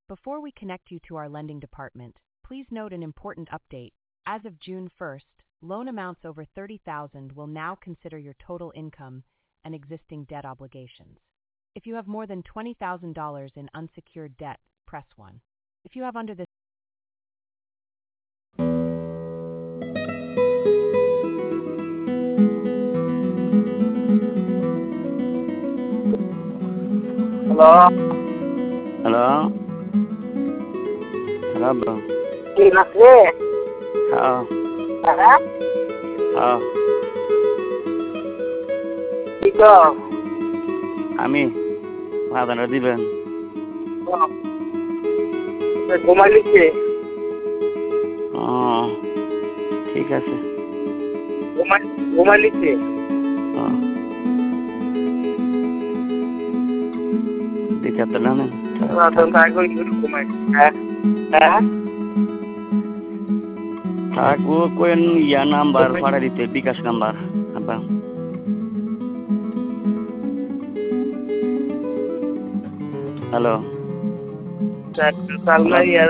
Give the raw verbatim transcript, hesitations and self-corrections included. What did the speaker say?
Before we connect you to our lending department, please note an important update. As of June first, loan amounts over thirty thousand dollars will now consider your total income and existing debt obligations. If you have more than twenty thousand dollars in unsecured debt, press one. If you have under this Hello? Hello? Hello, bro. কি নাচবে? হ্যাঁ হ্যাঁ? হ্যাঁ কি তো? আমি ভাড়াটা দিবেন। ঘুমাই লিখছে? ও ঠিক আছে। ঘুমাই ঘুমাই লিখছে? ও দেখে তো না না রাতন তাই কই ঘুমাই। হ্যাঁ? হ্যাঁ? থাক ও কোন ইয়া নাম্বার ভাড়া দিতে বিকাশ নাম্বার আব্বা। হ্যালো চাল নাই